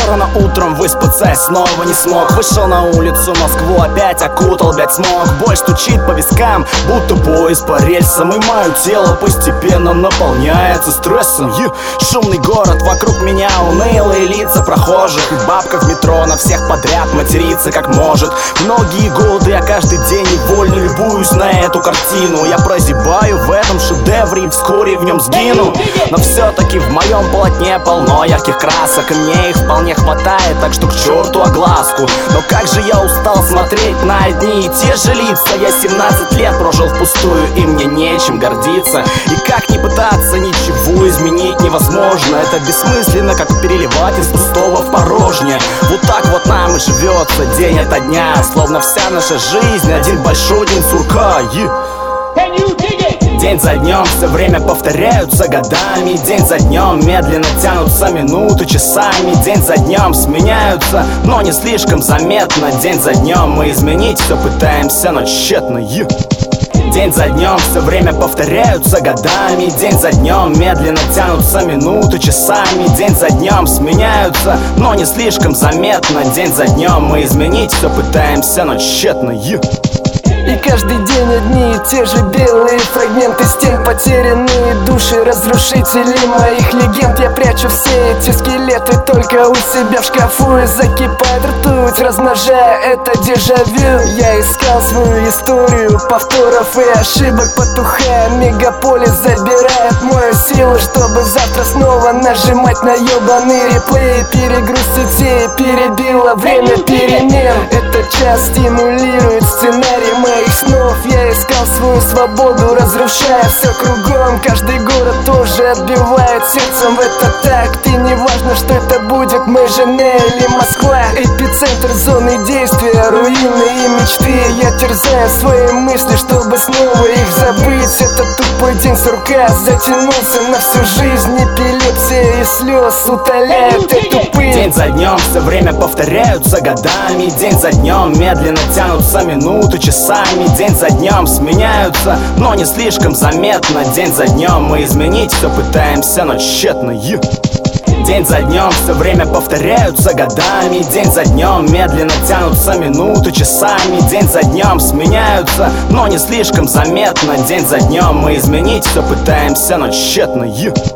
Рано утром выспаться я снова не смог. Вышел на улицу, Москву опять окутал, блядь, смог. Боль стучит по вискам, будто поезд по рельсам. И мое тело постепенно наполняется стрессом. Шумный город, вокруг меня унылые лица прохожих. И бабка в метро на всех подряд матерится как может. Многие годы я каждый день невольно любуюсь на эту картину. Я прозябаю в этом шедевре и вскоре в нем сгину. Но все-таки в моем полотне полно ярких красок, и мне их вполне хватает, так что к черту огласку. Но как же я устал смотреть на одни и те же лица. Я 17 лет прожил впустую, и мне нечем гордиться. И как не пытаться, ничего изменить невозможно. Это бессмысленно, как переливать из пустого в порожнее. Вот так вот нам и живется день ото дня, словно вся наша жизнь один большой день сурка. День за днем все время повторяются годами. День за днем медленно тянутся минуты часами. День за днем сменяются, но не слишком заметно. День за днем мы изменить все пытаемся, но тщетно. День за днем все время повторяются годами. День за днем медленно тянутся минуты часами. День за днем сменяются, но не слишком заметно. День за днем мы изменить все пытаемся, но тщетно. И каждый день одни и те же белые фрагменты стен, потерянные души, разрушители моих легенд. Я прячу все эти скелеты только у себя в шкафу, и закипает ртуть, размножая это дежавю. Я искал свою историю повторов и ошибок, потухая мегаполис забирает мою силу, чтобы завтра снова нажимать на ебаный реплей. Перегруз сетей перебило время перемен. Этот час стимулирует сценарий моих снов. Я искал свою свободу, разрушая все кругом. Каждый город тоже отбивает сердцем в этот такт. И не важно, что это будет Мэйжене или Москва. Эпицентр зоны действия, руины и мечты. Я терзаю свои мысли, чтобы снова их забыть. Этот тупой день сурка затянулся на всю жизнь. Эпилепсия и слез утоляют эту пыль. День за днем все время повторяются годами. День за днем медленно тянутся минуты часами. День за днем сменяются, но не слишком заметно. День за днем мы изменить все пытаемся, но тщетно. День за днем все время повторяются годами. День за днем медленно тянутся минуты часами. День за днем сменяются, но не слишком заметно. День за днем мы изменить все пытаемся, но тщетно.